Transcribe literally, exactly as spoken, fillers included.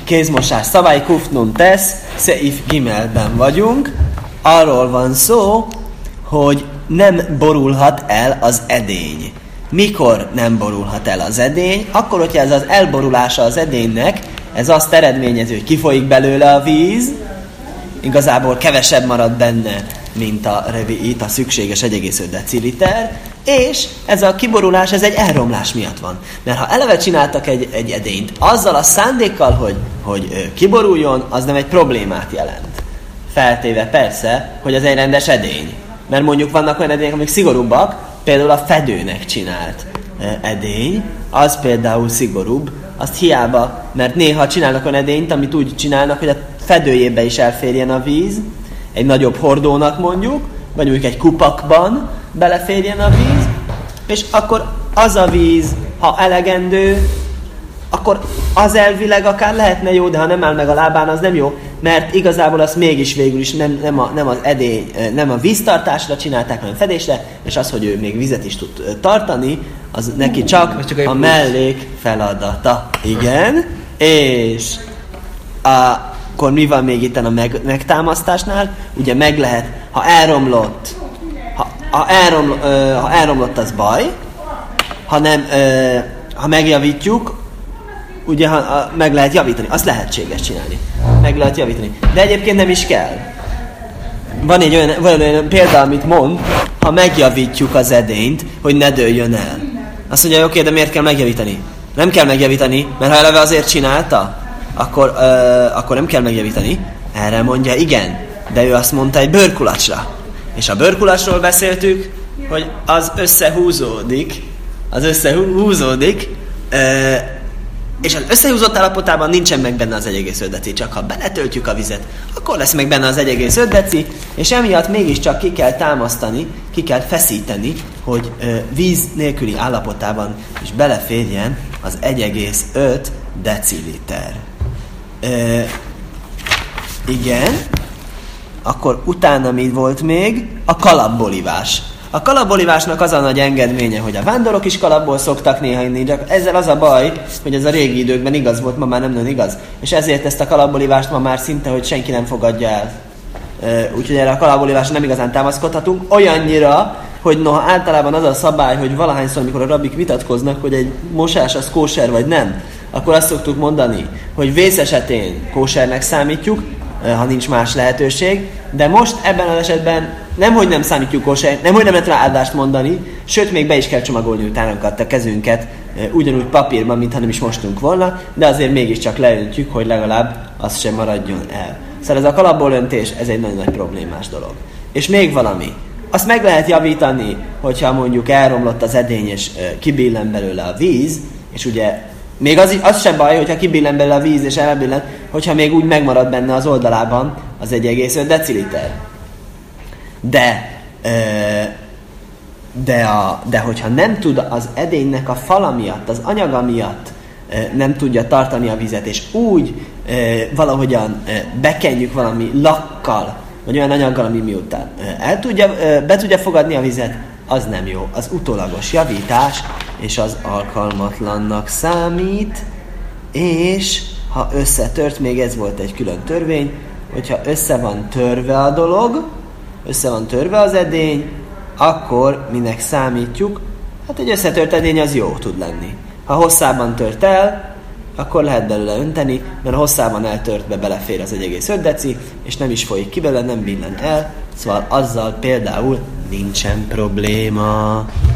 kézmosás szabály, kufnun tesz, szeif gimelben vagyunk. Arról van szó, hogy nem borulhat el az edény. Mikor nem borulhat el az edény? Akkor, hogyha ez az elborulása az edénynek, ez azt eredményező, hogy kifolyik belőle a víz, igazából kevesebb marad benne, mint a reviit, a szükséges egy egész öt deciliter, és ez a kiborulás, ez egy elromlás miatt van. Mert ha eleve csináltak egy, egy edényt, azzal a szándékkal, hogy, hogy kiboruljon, az nem egy problémát jelent. Feltéve persze, hogy az egy rendes edény. Mert mondjuk vannak olyan edények, amik szigorúbbak, például a fedőnek csinált edény, az például szigorúbb, azt hiába, mert néha csinálnak olyan edényt, amit úgy csinálnak, hogy a fedőjébe is elférjen a víz, egy nagyobb hordónak mondjuk, vagy mondjuk egy kupakban beleférjen a víz, és akkor az a víz, ha elegendő, akkor az elvileg akár lehetne jó, de ha nem áll meg a lábán, az nem jó, mert igazából azt mégis végül is nem, nem, a, nem az edény, nem a víztartásra csinálták, hanem fedésre, és az, hogy ő még vizet is tud tartani, az neki csak, csak a mellék feladata. Igen, és a, akkor mi van még itt a meg, megtámasztásnál? Ugye meg lehet, ha elromlott, ha, ha, elrom, ö, ha elromlott, az baj, ha nem, ö, ha megjavítjuk, ugye ha, ha meg lehet javítani, azt lehetséges csinálni. Meg lehet javítani. De egyébként nem is kell. Van egy olyan, van olyan példa, amit mond, ha megjavítjuk az edényt, hogy ne dőljön el. Azt mondja, oké, de miért kell megjavítani? Nem kell megjavítani, mert ha eleve azért csinálta, akkor, ö, akkor nem kell megjavítani. Erre mondja, igen, de ő azt mondta egy bőrkulacsra. És a bőrkulacsról beszéltük, hogy az összehúzódik, az összehúzódik, ö, és az összehúzott állapotában nincsen meg benne az egy egész öt deci, csak ha beletöltjük a vizet, akkor lesz meg benne az egy egész öt deci, és emiatt mégiscsak ki kell támasztani, ki kell feszíteni, hogy ö, víz nélküli állapotában is beleférjen az egy egész öt deciliter. Ö, igen, akkor utána mi volt még? A kalapbolivás. A kalapbolivásnak az a nagy engedménye, hogy a vándorok is kalapból szoktak néha inni, csak ezzel az a baj, hogy ez a régi időkben igaz volt, ma már nem nagyon igaz. És ezért ezt a kalapbolivást ma már szinte, hogy senki nem fogadja el. Úgyhogy erre a kalapbolivásra nem igazán támaszkodhatunk. Olyannyira, hogy noha általában az a szabály, hogy valahányszor, amikor a rabbik vitatkoznak, hogy egy mosás az kóser vagy nem, akkor azt szoktuk mondani, hogy vész esetén kósernek számítjuk, ha nincs más lehetőség, de most ebben az esetben nemhogy nem számítjuk kóser, nemhogy nem lehet rá áldást mondani, sőt még be is kell csomagolni utánunkat a kezünket, ugyanúgy papírban, mintha nem is mostunk volna, de azért mégiscsak leöntjük, hogy legalább az sem maradjon el. Szóval ez a kalapból öntés, ez egy nagyon nagy problémás dolog. És még valami. Azt meg lehet javítani, hogyha mondjuk elromlott az edény, és kibillen belőle a víz, és ugye még az, az sem baj, hogyha kibillen belőle a víz, és elbillen, hogyha még úgy megmarad benne az oldalában az egy egész öt deciliter. De, de, a, de hogyha nem tud az edénynek a fala miatt, az anyaga miatt nem tudja tartani a vizet, és úgy valahogyan bekenjük valami lakkal, vagy olyan anyaggal, ami miután el tudja, be tudja fogadni a vizet, az nem jó. Az utólagos javítás, és az alkalmatlannak számít, és ha összetört, még ez volt egy külön törvény, hogyha össze van törve a dolog, össze van törve az edény, akkor minek számítjuk? Hát egy összetört edény az jó tud lenni. Ha hosszában tört el, akkor lehet belőle önteni, mert hosszában eltörtbe belefér az egy egész öt deci, és nem is folyik ki belőle, nem billen el, szóval azzal például nincsen probléma.